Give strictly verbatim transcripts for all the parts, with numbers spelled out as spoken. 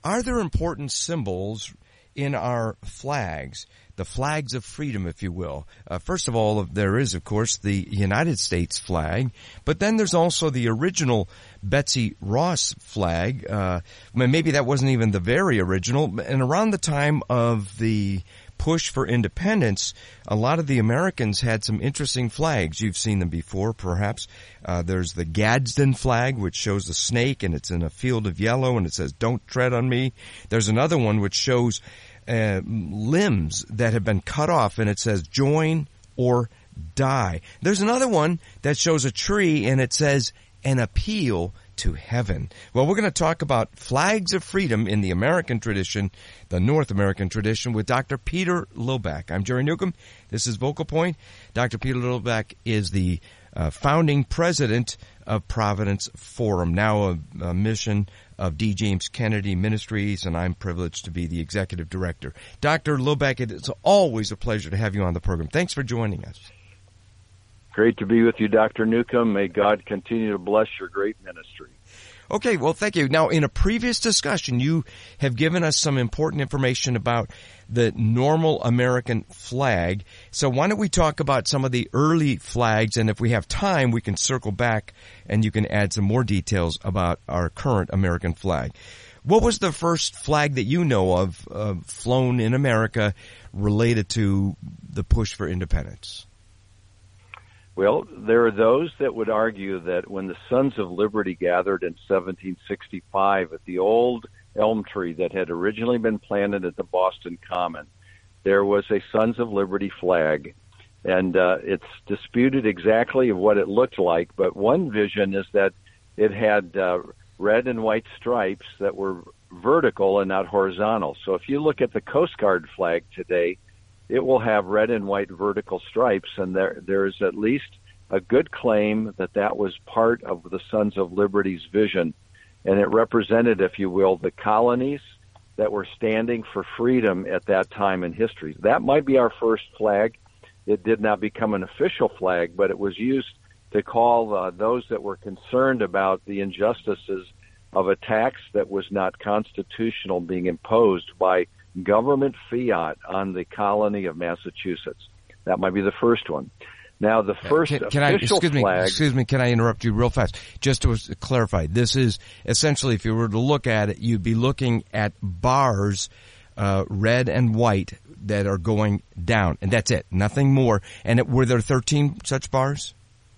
are there important symbols in our flags, the flags of freedom, if you will? Uh, first of all, there is, of course, the United States flag, but then there's also the original Betsy Ross flag. Uh, maybe that wasn't even the very original. And around the time of the push for independence, a lot of the Americans had some interesting flags. You've seen them before, perhaps. Uh, there's the Gadsden flag, which shows a snake, and it's in a field of yellow, and it says, "Don't tread on me." There's another one which shows uh, limbs that have been cut off, and it says, "Join or die." There's another one that shows a tree, and it says, "An appeal to heaven." Well, we're going to talk about flags of freedom in the American tradition, the North American tradition, with Doctor Peter Lillback. I'm Jerry Newcomb. This is Vocal Point. Doctor Peter Lillback is the uh, founding president of Providence Forum, now a, a mission of D. James Kennedy Ministries, and I'm privileged to be the executive director. Doctor Lillback, it's always a pleasure to have you on the program. Thanks for joining us. Great to be with you, Doctor Newcomb. May God continue to bless your great ministry. Okay, well, thank you. Now, in a previous discussion, you have given us some important information about the normal American flag. So why don't we talk about some of the early flags, and if we have time, we can circle back and you can add some more details about our current American flag. What was the first flag that you know of uh, flown in America related to the push for independence? Well, there are those that would argue that when the Sons of Liberty gathered in seventeen sixty-five at the old elm tree that had originally been planted at the Boston Common, there was a Sons of Liberty flag. And uh, it's disputed exactly what it looked like, but one vision is that it had uh, red and white stripes that were vertical and not horizontal. So if you look at the Coast Guard flag today, it will have red and white vertical stripes, and there there is at least a good claim that that was part of the Sons of Liberty's vision, and it represented, if you will, the colonies that were standing for freedom at that time in history. That might be our first flag. It did not become an official flag, but it was used to call uh, those that were concerned about the injustices of a tax that was not constitutional being imposed by government fiat on the colony of Massachusetts. That might be the first one. Now, the first can, can official I, excuse flag... Me, excuse me, can I interrupt you real fast? Just to clarify, this is essentially, if you were to look at it, you'd be looking at bars, uh, red and white, that are going down, and that's it, nothing more. And it, were there thirteen such bars?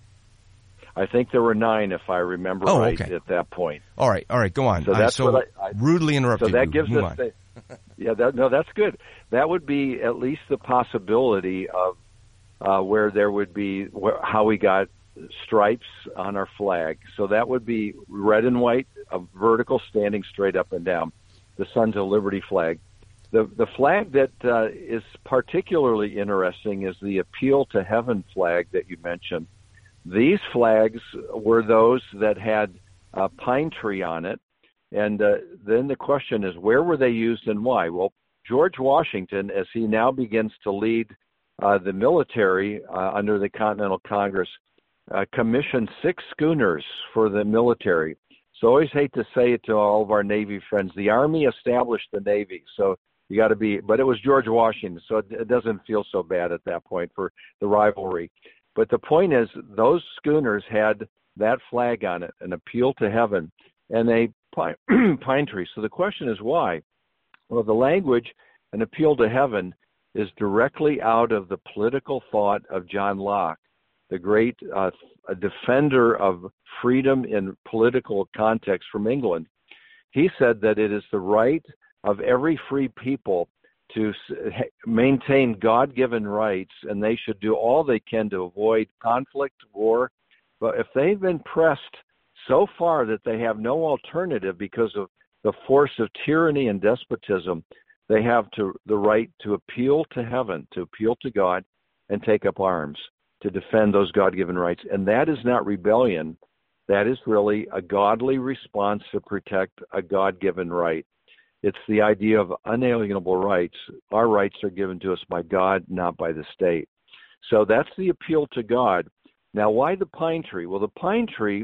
I think there were nine, if I remember oh, right, okay. at that point. All right, all right, go on. So that's I so what I, I, rudely interrupted So that you. gives Move us... on. The, yeah, that, no, that's good. That would be at least the possibility of uh, where there would be where, how we got stripes on our flag. So that would be red and white, a vertical standing straight up and down, the Sons of Liberty flag. The the flag that uh, is particularly interesting is the Appeal to Heaven flag that you mentioned. These flags were those that had a pine tree on it. And uh, then the question is, where were they used and why? Well, George Washington, as he now begins to lead uh, the military uh, under the Continental Congress, uh, commissioned six schooners for the military. So I always hate to say it to all of our Navy friends. The Army established the Navy, so you got to be, but it was George Washington, so it, it doesn't feel so bad at that point for the rivalry. But the point is, those schooners had that flag on it, an appeal to heaven, and a pine, pine tree. So the question is why? Well, the language, an appeal to heaven, is directly out of the political thought of John Locke, the great uh, defender of freedom in political context from England. He said that it is the right of every free people to maintain God-given rights, and they should do all they can to avoid conflict, war. But if they've been pressed so far that they have no alternative because of the force of tyranny and despotism, they have to, the right to appeal to heaven, to appeal to God, and take up arms to defend those God-given rights. And that is not rebellion. That is really a godly response to protect a God-given right. It's the idea of unalienable rights. Our rights are given to us by God, not by the state. So that's the appeal to God. Now, why the pine tree? Well, the pine tree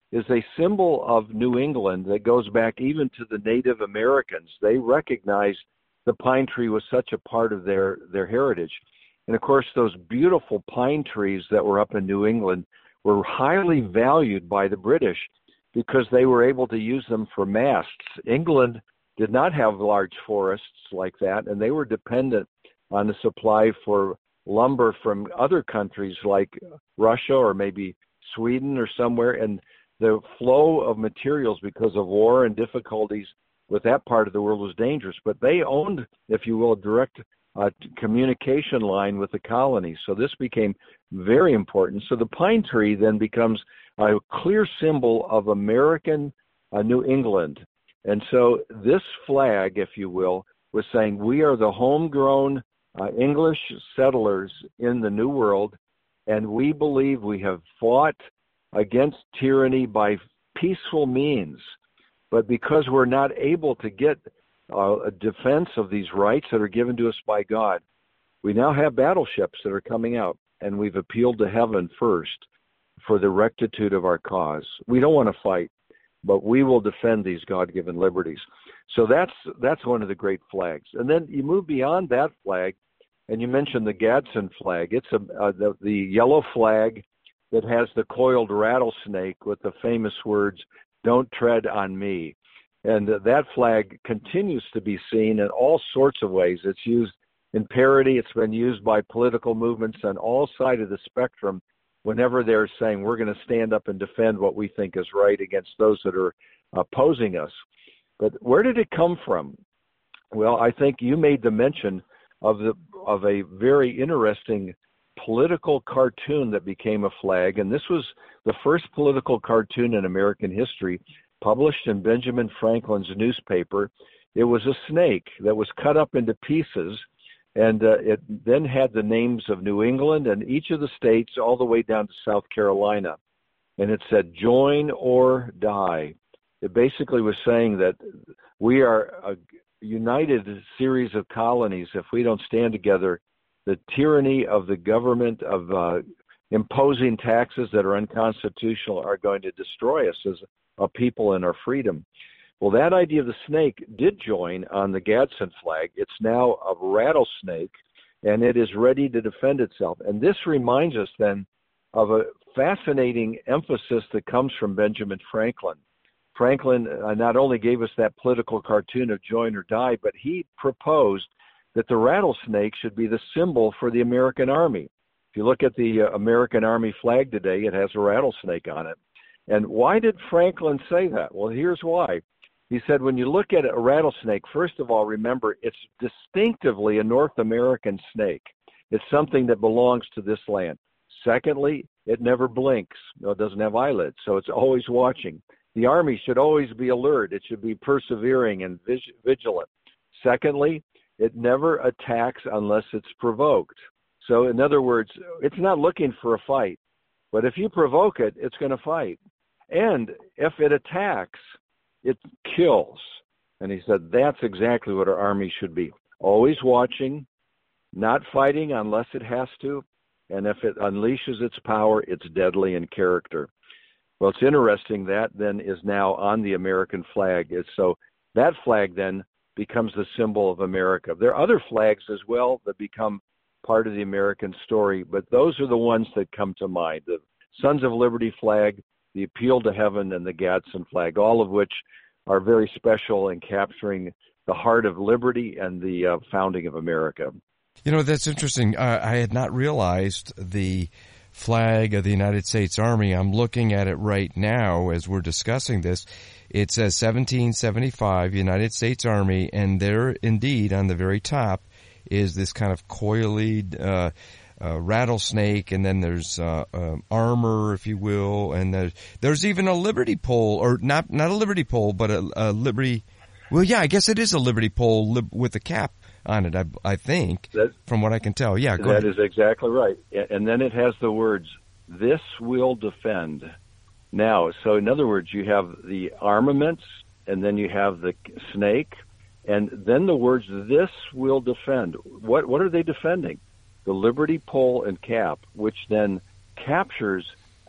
is a symbol of New England that goes back even to the Native Americans. They recognized the pine tree was such a part of their, their heritage. And of course, those beautiful pine trees that were up in New England were highly valued by the British because they were able to use them for masts. England did not have large forests like that, and they were dependent on the supply for lumber from other countries like Russia or maybe Sweden or somewhere. And the flow of materials because of war and difficulties with that part of the world was dangerous. But they owned, if you will, a direct uh, communication line with the colonies. So this became very important. So the pine tree then becomes a clear symbol of American uh, New England. And so this flag, if you will, was saying we are the homegrown uh, English settlers in the New World, and we believe we have fought against tyranny by peaceful means. But because we're not able to get uh, a defense of these rights that are given to us by God, we now have battleships that are coming out, and we've appealed to heaven first for the rectitude of our cause. We don't want to fight, but we will defend these God-given liberties. So that's that's one of the great flags. And then you move beyond that flag, and you mentioned the Gadsden flag. It's a, uh, the, the yellow flag that has the coiled rattlesnake with the famous words, "Don't tread on me." And uh, that flag continues to be seen in all sorts of ways. It's used in parody. It's been used by political movements on all sides of the spectrum whenever they're saying we're going to stand up and defend what we think is right against those that are opposing us. But where did it come from? Well, I think you made the mention of the of a very interesting political cartoon that became a flag, and this was the first political cartoon in American history, published in Benjamin Franklin's newspaper. It was a snake that was cut up into pieces, and uh, it then had the names of New England and each of the states all the way down to South Carolina. And it said, "Join or die." It basically was saying that we are a united series of colonies. If we don't stand together, the tyranny of the government of uh, imposing taxes that are unconstitutional are going to destroy us as a people and our freedom. Well, that idea of the snake did join on the Gadsden flag. It's now a rattlesnake, and it is ready to defend itself. And this reminds us then of a fascinating emphasis that comes from Benjamin Franklin. Franklin uh, not only gave us that political cartoon of join or die, but he proposed that the rattlesnake should be the symbol for the American Army. If you look at the uh, American Army flag today, it has a rattlesnake on it. And why did Franklin say that? Well, here's why. He said, when you look at a rattlesnake, first of all, remember, it's distinctively a North American snake. It's something that belongs to this land. Secondly, it never blinks. No, it doesn't have eyelids, so it's always watching. The Army should always be alert. It should be persevering and vigilant. Secondly, it never attacks unless it's provoked. So in other words, it's not looking for a fight. But if you provoke it, it's going to fight. And if it attacks, it kills. And he said that's exactly what our Army should be. Always watching, not fighting unless it has to. And if it unleashes its power, it's deadly in character. Well, it's interesting that then is now on the American flag. It's so that flag then becomes the symbol of America. There are other flags as well that become part of the American story, but those are the ones that come to mind. The Sons of Liberty flag, the Appeal to Heaven, and the Gadsden flag, all of which are very special in capturing the heart of liberty and the uh, founding of America. You know, that's interesting. Uh, I had not realized the flag of the United States Army. I'm looking at it right now as we're discussing this. It says seventeen seventy-five United States Army, and there indeed on the very top is this kind of coiled uh, uh, rattlesnake, and then there's uh, uh, armor, if you will, and there's, there's even a Liberty pole, or not not a Liberty pole, but a, a Liberty. Well, yeah, I guess it is a Liberty pole li- with a cap on it, I, I think, that, from what I can tell. Yeah, go that ahead. is exactly right. And then it has the words, "This will defend." Now, so in other words, you have the armaments, and then you have the snake, and then the words, "This will defend." What what are they defending? The Liberty pole and cap, which then captures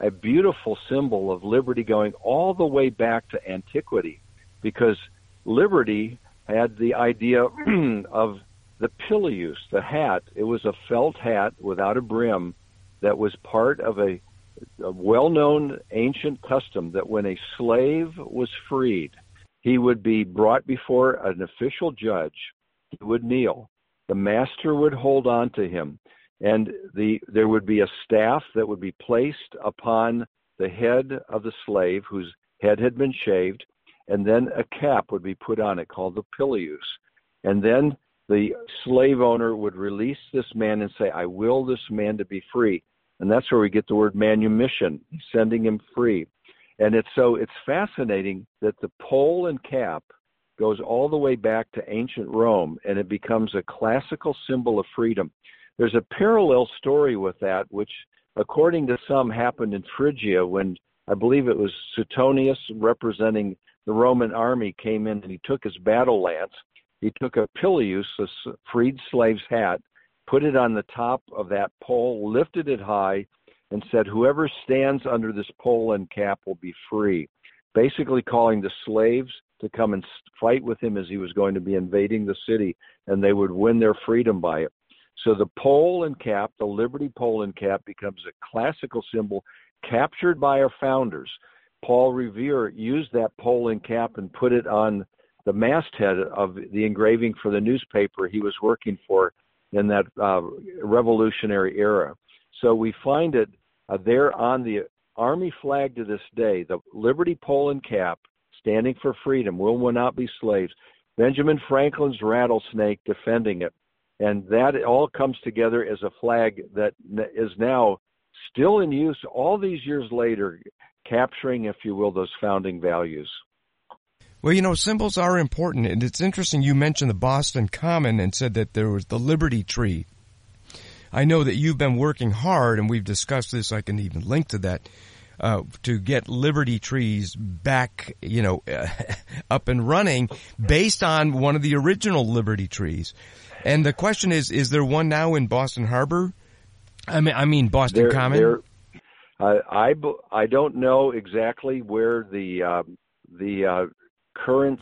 a beautiful symbol of liberty going all the way back to antiquity, because liberty had the idea of the pileus, the hat. It was a felt hat without a brim that was part of a, a well-known ancient custom that when a slave was freed, he would be brought before an official judge. He would kneel. The master would hold on to him, and the there would be a staff that would be placed upon the head of the slave whose head had been shaved, and then a cap would be put on it called the pileus. And then the slave owner would release this man and say, I will this man to be free. And that's where we get the word manumission, sending him free. And it's so it's fascinating that the pole and cap goes all the way back to ancient Rome, and it becomes a classical symbol of freedom. There's a parallel story with that, which, according to some, happened in Phrygia when I believe it was Suetonius, representing the Roman army, came in and he took his battle lance. He took a pileus, a freed slave's hat, put it on the top of that pole, lifted it high, and said, whoever stands under this pole and cap will be free, basically calling the slaves to come and fight with him as he was going to be invading the city, and they would win their freedom by it. So the pole and cap, the Liberty pole and cap, becomes a classical symbol captured by our founders. Paul Revere used that pole and cap and put it on the masthead of the engraving for the newspaper he was working for in that uh, revolutionary era. So we find it uh, there on the Army flag to this day, the Liberty pole and cap, standing for freedom, will, will not be slaves. Benjamin Franklin's rattlesnake defending it. And that all comes together as a flag that is now still in use all these years later, capturing, if you will, those founding values. Well, you know, symbols are important, and it's interesting you mentioned the Boston Common and said that there was the Liberty Tree. I know that you've been working hard, and we've discussed this, I can even link to that, uh, to get Liberty trees back, you know, uh, up and running based on one of the original Liberty trees. And the question is, is there one now in Boston Harbor? I mean, I mean Boston there, Common? There, uh, I, I don't know exactly where the, uh, the uh, current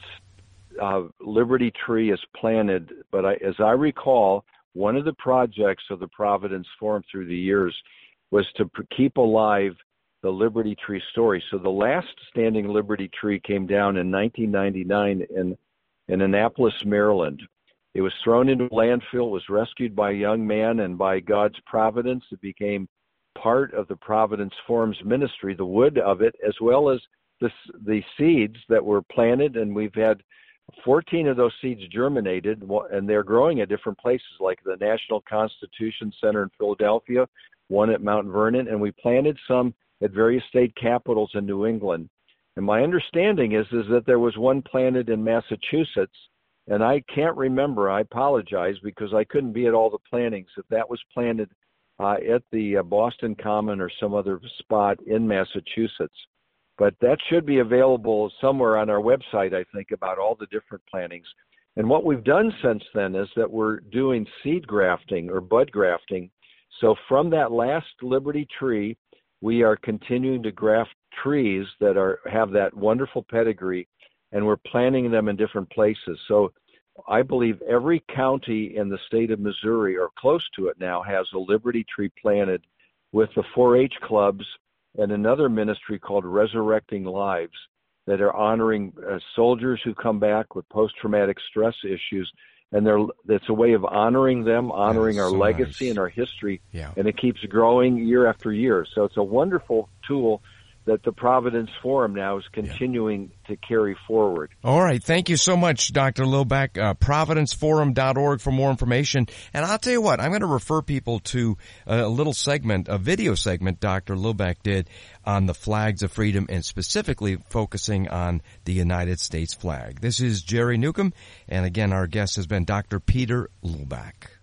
uh, Liberty tree is planted, but I, as I recall, one of the projects of the Providence Forum through the years was to p- keep alive the Liberty Tree story. So the last standing Liberty tree came down in nineteen ninety-nine in, in Annapolis, Maryland. It was thrown into a landfill, was rescued by a young man, and by God's providence, it became part of the Providence Forum's ministry, the wood of it, as well as the, the seeds that were planted, and we've had fourteen of those seeds germinated, and they're growing at different places, like the National Constitution Center in Philadelphia, one at Mount Vernon, and we planted some at various state capitals in New England. And my understanding is, is that there was one planted in Massachusetts, and I can't remember, I apologize, because I couldn't be at all the plantings, if that was planted uh, at the uh, Boston Common or some other spot in Massachusetts. But that should be available somewhere on our website, I think, about all the different plantings. And what we've done since then is that we're doing seed grafting or bud grafting. So from that last Liberty tree, we are continuing to graft trees that are have that wonderful pedigree, and we're planting them in different places. So I believe every county in the state of Missouri, or close to it now, has a Liberty tree planted with the four H clubs and another ministry called Resurrecting Lives that are honoring uh, soldiers who come back with post-traumatic stress issues. And they're, it's a way of honoring them, honoring That's our so legacy nice. and our history. Yeah. And it keeps growing year after year. So it's a wonderful tool that the Providence Forum now is continuing yeah. to carry forward. All right. Thank you so much, Doctor Lillback. Uh, providence forum dot org for more information. And I'll tell you what, I'm going to refer people to a little segment, a video segment Doctor Lillback did on the flags of freedom, and specifically focusing on the United States flag. This is Jerry Newcomb, and again, our guest has been Doctor Peter Lillback.